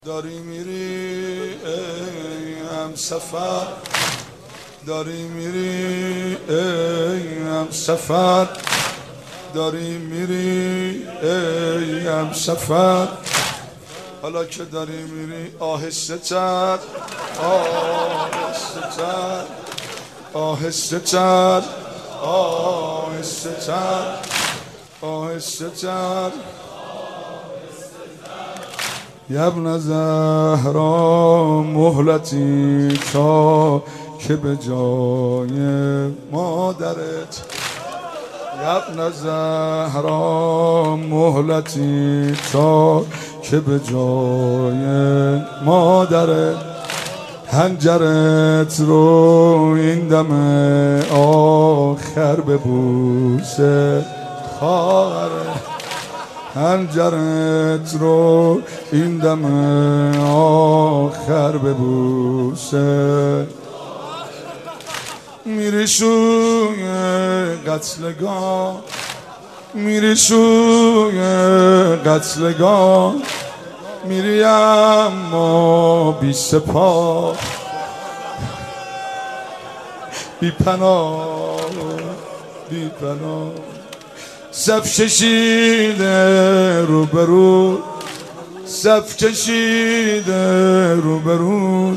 داری میری ای هم سفر، داری میری ای هم سفر، داری میری ای هم سفر. حالا که داری میری آهسته تر، آهسته تر، آهسته تر، آهسته تر، آهسته تر. ابن زهرا مهلتی تا که به جای مادرت، ابن زهرا مهلتی تا که به جای مادرت، حنجرت رو این دم آخر ببوسه خواهرت، حنجرت رو این دم آخر ببوسه. میری سوی قتلگاه، میری سوی قتلگاه، میری اما بی سپاه، بی پناه، بی پناه. صف کشیده روبرو، صف کشیده روبرو،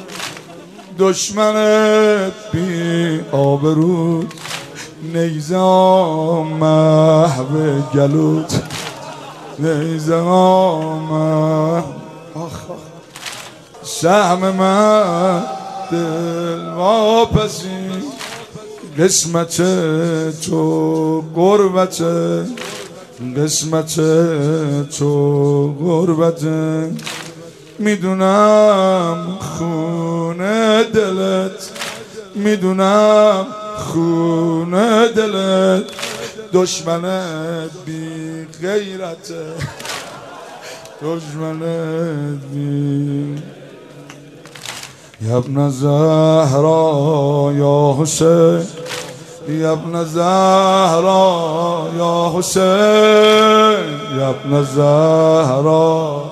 دشمنت بی آبرو، نیزه محو گلوت، نیزه محو. سهم من دل واپسی، قسمت تو غربت، قسمت تو غربت. میدونم خونه دلت، میدونم خونه دلت، دشمنت بی غیرته، دشمنت بی. ابن زهرا یا حسین، ابن زهرا یا حسین، ابن زهرا.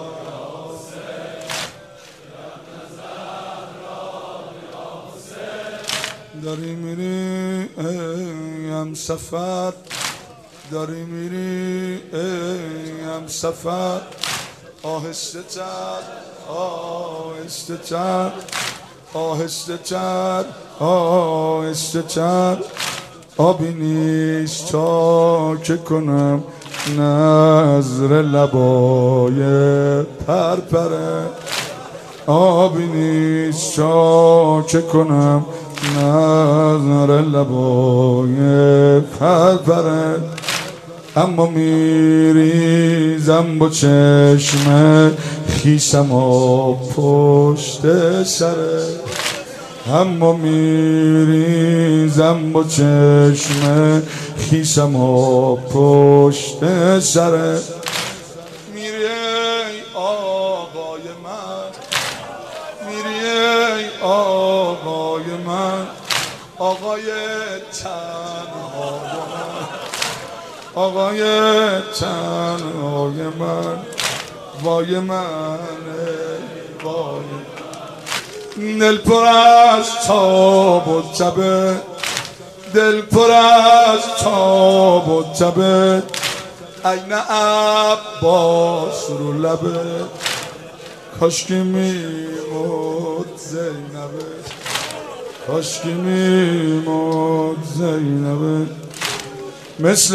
داری میری ای هم سفر، داری میری ای هم سفر، آهسته تر، آهسته تر، آهسته تر، آهسته تر. آبی نیست تا که کنم نظر لبای پرپره، آبی نیست تا که کنم نظر لبای پرپره. اما میریزم با چشم خیسم و پشت سره، اما میریزم با چشم خیسم و پشت سره. میری ای آقای من، میری ای آقای من، آقای تنهای من، آقای تنهای من. وای من، وای. دل پر از تاب و تبه، دل پر از تاب و تبه، عین عباس رو لبه. کاشکی میمود زینبه، کاشکی میمود زینبه. مثل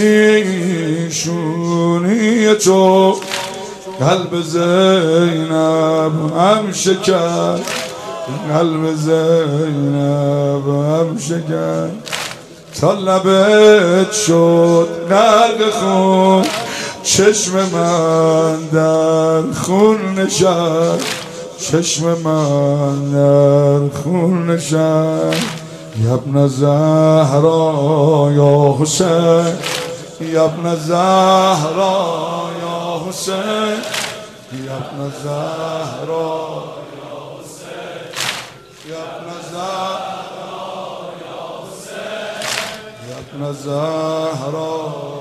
پیشونی تو قلب زینب هم شکر، قلب زینب هم شکر. تا لبت شد غرق خون، چشم من در خون نشست، چشم من در خون نشست. ابن زهرا یا حسین، ابن زهرا یا حسین، ابن زهرا یا حسین، ابن زهرا یا حسین، ابن زهرا.